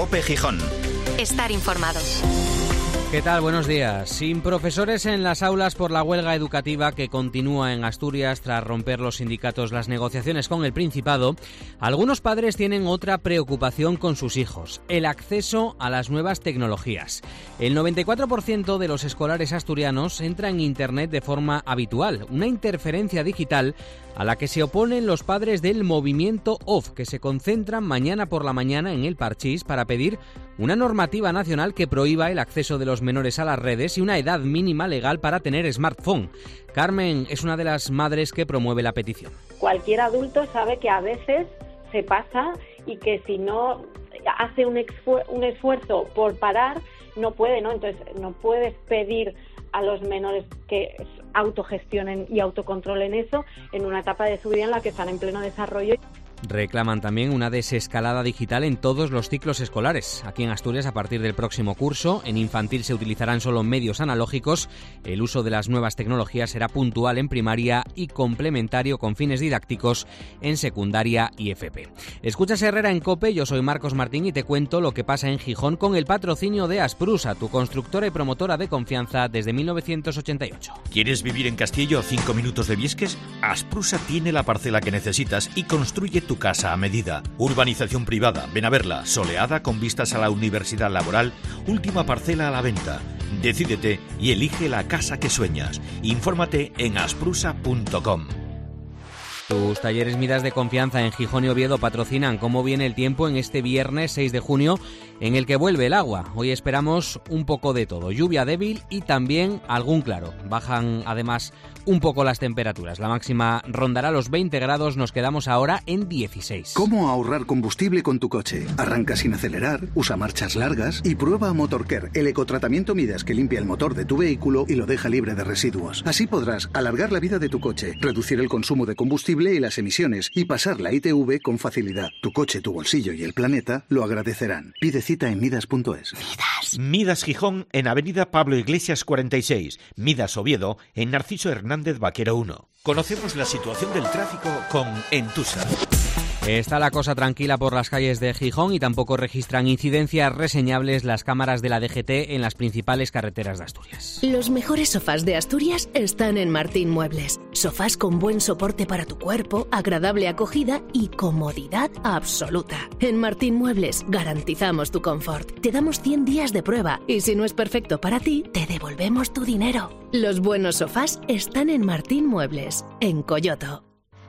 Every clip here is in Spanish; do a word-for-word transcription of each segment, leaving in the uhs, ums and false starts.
COPE Gijón. Estar informado. ¿Qué tal? Buenos días. Sin profesores en las aulas por la huelga educativa que continúa en Asturias tras romper los sindicatos las negociaciones con el Principado, algunos padres tienen otra preocupación con sus hijos: el acceso a las nuevas tecnologías. El noventa y cuatro por ciento de los escolares asturianos entra en Internet de forma habitual, una interferencia digital a la que se oponen los padres del movimiento Off, que se concentran mañana por la mañana en el Parchís para pedir una normativa nacional que prohíba el acceso de los menores a las redes y una edad mínima legal para tener smartphone. Carmen es una de las madres que promueve la petición. Cualquier adulto sabe que a veces se pasa y que si no hace un, esfuer- un esfuerzo por parar, no puede, ¿no? Entonces no puedes pedir a los menores que autogestionen y autocontrolen eso en una etapa de su vida en la que están en pleno desarrollo. Reclaman también una desescalada digital en todos los ciclos escolares. Aquí en Asturias, a partir del próximo curso, en infantil se utilizarán solo medios analógicos. El uso de las nuevas tecnologías será puntual en primaria y complementario con fines didácticos en secundaria y F P. Escuchas Herrera en COPE, yo soy Marcos Martín y te cuento lo que pasa en Gijón con el patrocinio de Asprusa, tu constructora y promotora de confianza desde mil novecientos ochenta y ocho. ¿Quieres vivir en Castillo a cinco minutos de Viesques? Asprusa tiene la parcela que necesitas y construye tu casa a medida. Urbanización privada, ven a verla, soleada con vistas a la Universidad Laboral, última parcela a la venta. Decídete y elige la casa que sueñas. Infórmate en asprusa punto com. Tus talleres Midas de confianza en Gijón y Oviedo patrocinan cómo viene el tiempo en este viernes seis de junio, en el que vuelve el agua. Hoy esperamos un poco de todo, lluvia débil y también algún claro. Bajan además un poco las temperaturas. La máxima rondará los veinte grados, nos quedamos ahora en dieciséis. ¿Cómo ahorrar combustible con tu coche? Arranca sin acelerar, usa marchas largas y prueba Motorcare, el ecotratamiento Midas que limpia el motor de tu vehículo y lo deja libre de residuos. Así podrás alargar la vida de tu coche, reducir el consumo de combustible y las emisiones y pasar la I T V con facilidad. Tu coche, tu bolsillo y el planeta lo agradecerán. Pide cita en midas punto es. Midas. Midas Gijón en Avenida Pablo Iglesias cuarenta y seis. Midas Oviedo en Narciso Hernández Vaquero uno. Conocemos la situación del tráfico con Entusa. Está la cosa tranquila por las calles de Gijón y tampoco registran incidencias reseñables las cámaras de la D G T en las principales carreteras de Asturias. Los mejores sofás de Asturias están en Martín Muebles. Sofás con buen soporte para tu cuerpo, agradable acogida y comodidad absoluta. En Martín Muebles garantizamos tu confort. Te damos cien días de prueba y si no es perfecto para ti, te devolvemos tu dinero. Los buenos sofás están en Martín Muebles, en Coyoto.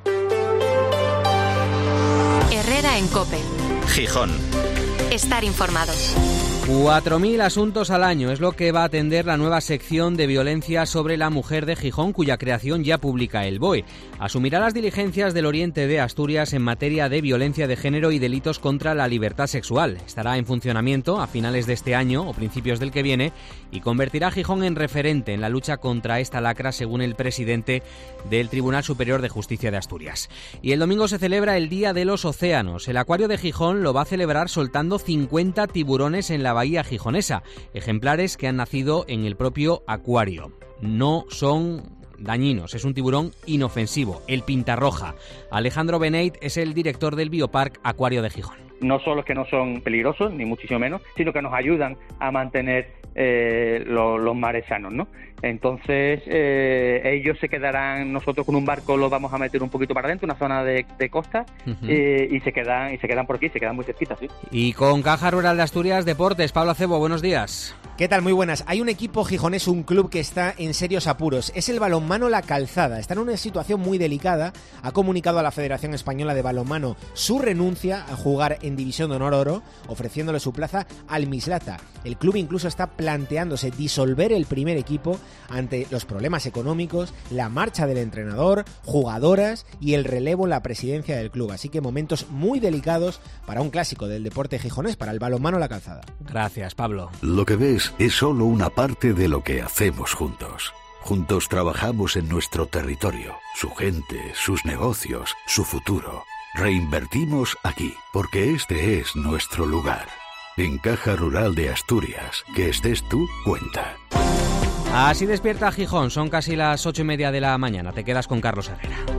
Herrera en COPE. Gijón. Estar informado. cuatro mil asuntos al año es lo que va a atender la nueva sección de violencia sobre la mujer de Gijón, cuya creación ya publica el B O E. Asumirá las diligencias del oriente de Asturias en materia de violencia de género y delitos contra la libertad sexual. Estará en funcionamiento a finales de este año o principios del que viene y convertirá a Gijón en referente en la lucha contra esta lacra, según el presidente del Tribunal Superior de Justicia de Asturias. Y el domingo se celebra el Día de los Océanos. El Acuario de Gijón lo va a celebrar soltando cincuenta tiburones en la bahía gijonesa, ejemplares que han nacido en el propio acuario. No son dañinos, es un tiburón inofensivo, el pintarroja. Alejandro Beneit es el director del Biopark Acuario de Gijón. No solo es que no son peligrosos, ni muchísimo menos, sino que nos ayudan a mantener eh, lo, los mares sanos, ¿no? Entonces, eh, ellos se quedarán, nosotros con un barco los vamos a meter un poquito para adentro, una zona de, de costa, uh-huh. eh, y se quedan y se quedan por aquí, se quedan muy cerquitas, ¿sí? Y con Caja Rural de Asturias Deportes, Pablo Acebo, buenos días. ¿Qué tal? Muy buenas. Hay un equipo gijonés, un club que está en serios apuros. Es el balonmano La Calzada. Está en una situación muy delicada. Ha comunicado a la Federación Española de Balonmano su renuncia a jugar en División de Honor Oro, ofreciéndole su plaza al Mislata. El club incluso está planteándose disolver el primer equipo ante los problemas económicos, la marcha del entrenador, jugadoras y el relevo en la presidencia del club. Así que momentos muy delicados para un clásico del deporte gijonés, para el balonmano La Calzada. Gracias, Pablo. Lo que ves es solo una parte de lo que hacemos juntos. Juntos trabajamos en nuestro territorio, su gente, sus negocios, su futuro. Reinvertimos aquí, porque este es nuestro lugar. En Caja Rural de Asturias, que estés tú, cuenta. Así despierta Gijón, son casi las ocho y media de la mañana. Te quedas con Carlos Herrera.